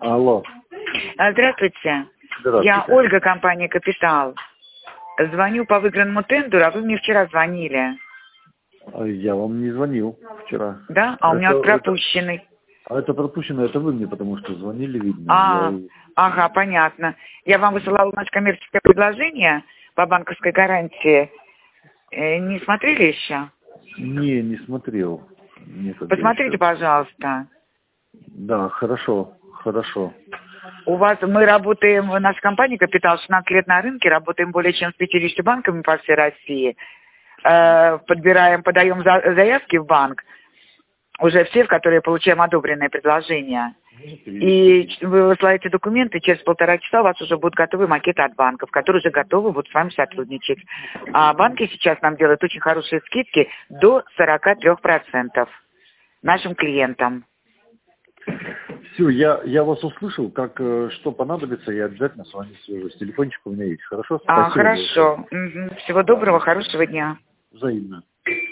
Алло. Здравствуйте. Здравствуйте. Я Ольга, компания «Капитал». Звоню по выигранному тендеру, а вы мне вчера звонили. Я вам не звонил вчера. Да? А у меня пропущенный. Это пропущено, это вы мне, потому что звонили, видно. Ага, понятно. Я вам высылала наше коммерческое предложение по банковской гарантии. Не смотрели еще? Не смотрел. Посмотрите, пожалуйста. Да, хорошо. Мы работаем, наша компания «Капитал» 16 лет на рынке, работаем более чем с 50 банками по всей России. Подаем заявки в банк, уже все, в которые получаем одобренные предложения. И вы высылаете документы, через 1,5 часа у вас уже будут готовы макеты от банков, которые уже готовы будут с вами сотрудничать. А банки сейчас нам делают очень хорошие скидки до 43% нашим клиентам. Все, я вас услышал. Что понадобится, я обязательно с вами свяжусь. Телефончик у меня есть. Хорошо? Спасибо. Хорошо. Всего доброго, хорошего дня. Взаимно.